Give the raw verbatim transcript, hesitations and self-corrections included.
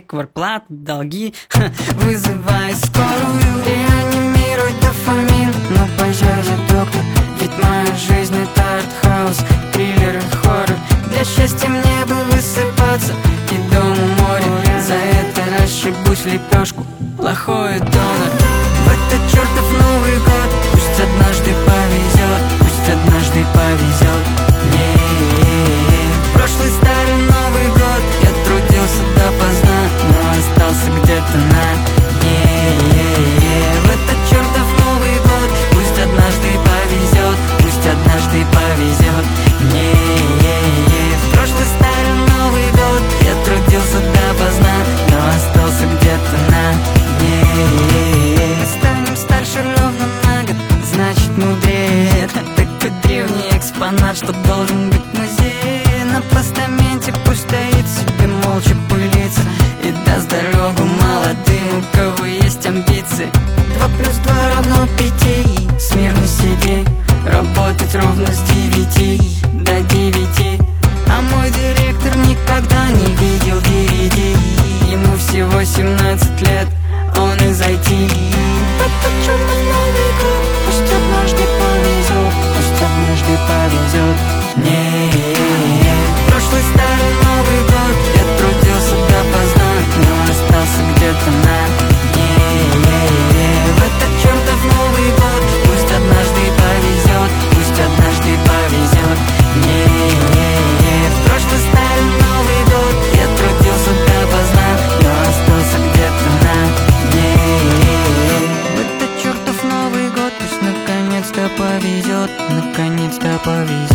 квартплат, долги. Вызывай скорую, реанимируй дофамин. Ну пожалуйста, доктор, ведь моя жизнь это артхаус, триллер и хоррор. Для счастья мне бы высыпаться и дом у моря. За это расшибусь в лепешку, плохой донор. В этот чертов Новый год пусть однажды повезет, пусть однажды повезет. Не-е-е. Прошлый старый Новый год я трудился допоздна, но остался где-то на не-е-е. В этот чертов Новый год пусть однажды повезет, пусть однажды повезет. Не-е-е. В прошлый старый Новый год я трудился допоздна, но остался где-то на не-е-е. Мы станем старше ровно на год, значит мудрее. Это такой древний экспонат, что должен быть в музее. На постаменте пусть стоит себе, молча пылится и даст дорогу молодым, у кого есть амбиции. Два плюс два равно пяти, смирно сиди, работать ровно с девяти до девяти. А мой директор никогда не видел ди ви ди, ему всего семнадцать лет, он из ай ти. Этот чертов Новый год пусть однажды повезет, пусть однажды повезет. Не-е-е. Прошлый старый Новый год я трудился допоздна, но остался где-то на не-е-е. В этот чертов Новый год пусть однажды повезет, пусть однажды повезет. Не-е-е. В прошлый старый Новый год я трудился допоздна, но остался где-то на не-е-е. В этот чертов Новый год пусть наконец-то повезет, наконец-то повезет.